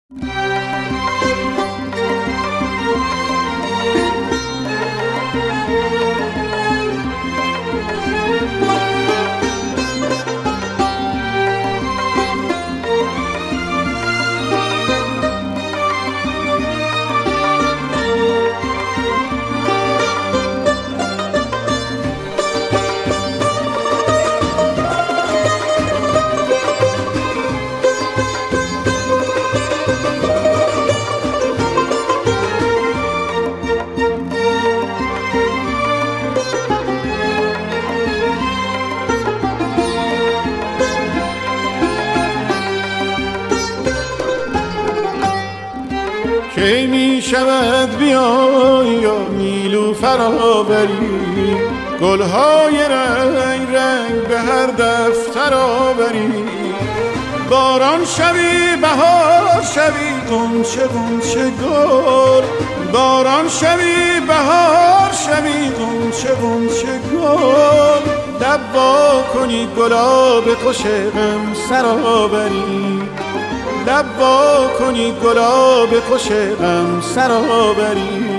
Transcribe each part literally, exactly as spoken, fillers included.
کی می شود بیای یا نیلوفر آوری، گلهای رنگ رنگ به هر دفتر آوری، باران شوی بهار شوی غنچه غنچه گل، باران شوی بهار شوی غنچه غنچه گل، لب وا کنی گلاب خوش غم سر آوری، لب وا کنی گلاب خوش غم سر آوری.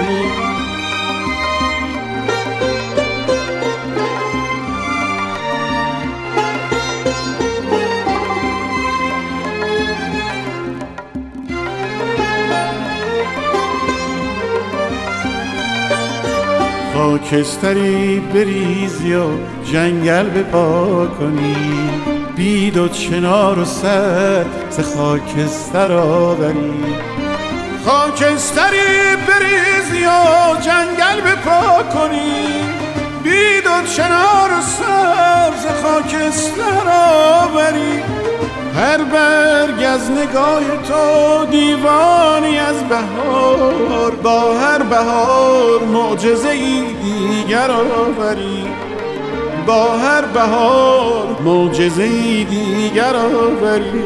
خاکستری بریزی و جنگل بپا کنی، بید و چنار و سر ز خاکستر آوری، خاکستری بریزی و جنگل بپا کنی، بید و چنار و سر ز خاکستر آوری، هر برگ از نگاه تو دیوانی از بهار، با هر بهار معجزه ای دیگر آوری، با هر بهار معجزه ای دیگر آوری.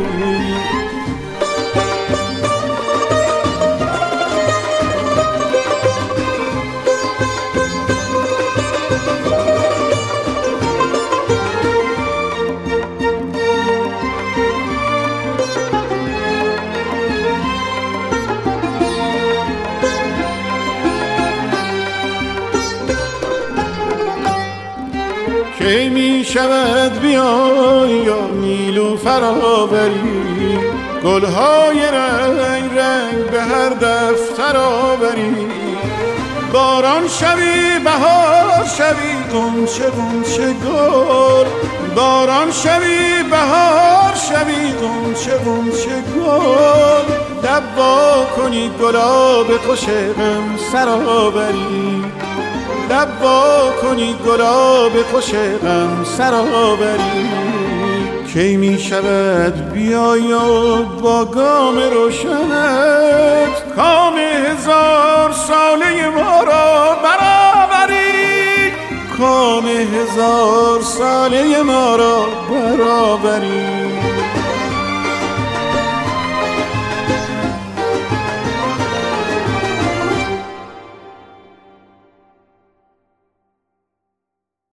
کی می شود بیای یا نیلوفر آوری، گلهای رنگ رنگ به هر دفتر آوری، باران شوی بهار شوی غنچه غنچه گل، باران شوی بهار شوی غنچه غنچه گل، لب وا کنی گلاب خوش غم سر آوری، لب وا کنی گلاب خوش غم سر آوری. کی می شود بیای و با گام روشنت کام هزار ساله ما را برآوری، کام هزار ساله ما را برآوری.